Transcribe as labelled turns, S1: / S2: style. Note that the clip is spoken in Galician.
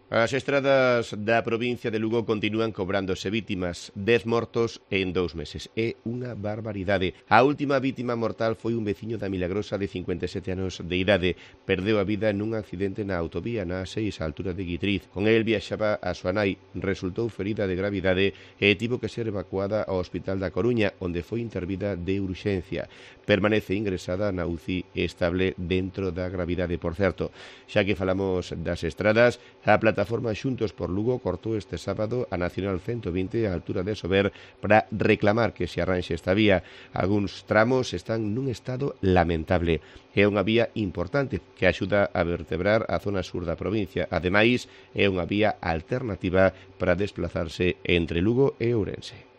S1: As estradas da provincia de Lugo continúan cobrándose vítimas, 10 mortos en 2 meses. É unha barbaridade. A última vítima mortal foi un veciño da Milagrosa de 57 anos de idade. Perdeu a vida nun accidente na autovía na A6 á altura de Guitriz. Con el viaxaba a súa nai, resultou ferida de gravidade e tivo que ser evacuada ao Hospital da Coruña, onde foi intervida de urxencia. Permanece ingresada na UCI estable dentro da gravidade, por certo. Xa que falamos das estradas, a plataforma Xuntos por Lugo cortou este sábado a Nacional 120 á altura de Sober para reclamar que se arranxe esta vía. Algúns tramos están nun estado lamentable. É unha vía importante que axuda a vertebrar a zona sur da provincia. Ademais, é unha vía alternativa para desplazarse entre Lugo e Ourense.